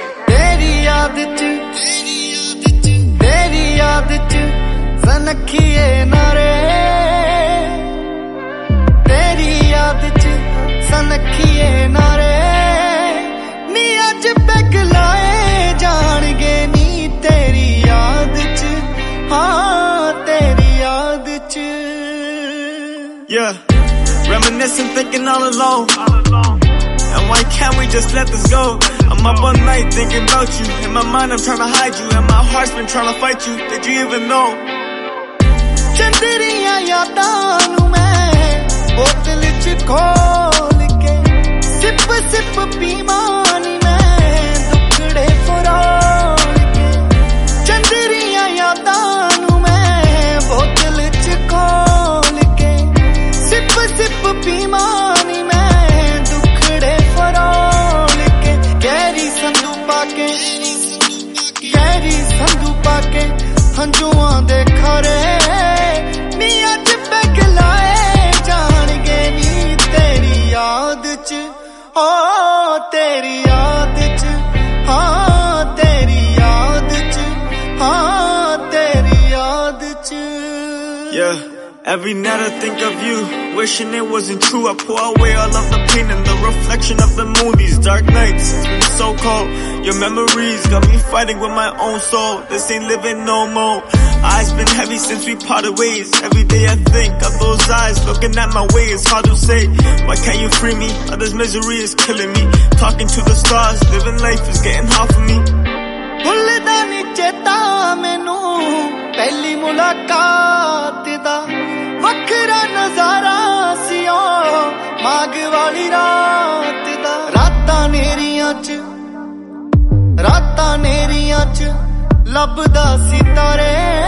तेरी याद च सनखिए नारे, तेरी याद च सनखिए नारे, नी अज पैग लाए जाणगे नी तेरी याद च, हाँ तेरी याद च। Yeah, reminiscing, thinking all alone. And why can't we just let this go? I'm up all night thinking about you. In my mind I'm trying to hide you, and my heart's been trying to fight you. Did you even know? Chandaria यादां नू मैं बोतल च खोल के SIP SIP पीवां नी मैं दुखड़े फरोल के। चंदरिया यादां नू मैं बोतल च खोल के सिप सिप पीवां नी मैं दुखड़े फरोल के। गहरी संदू पाके हंजुआं दे खरे, नी अज पैग लाए जाणगे नी तेरी याद च, ओ तेरी याद च, हाँ तेरी याद च, हाँ तेरी याद च। Yeah, every night I think of you, wishing it wasn't true. I pour away all of the pain and the reflection of the moon. These dark nights, it's been so cold. Your memories got me fighting with my own soul. This ain't living no more. Eyes been heavy since we parted ways. Every day I think of those eyes looking at my way. It's hard to say, why can't you free me? All this misery is killing me. Talking to the stars, living life is getting hard for me. भुलदा नी चेता मैनू पहली मुलाकात दा, वखरा नजारा सी ओ माग वाली रात दा। रातां नेरियां च लभदा सितारे,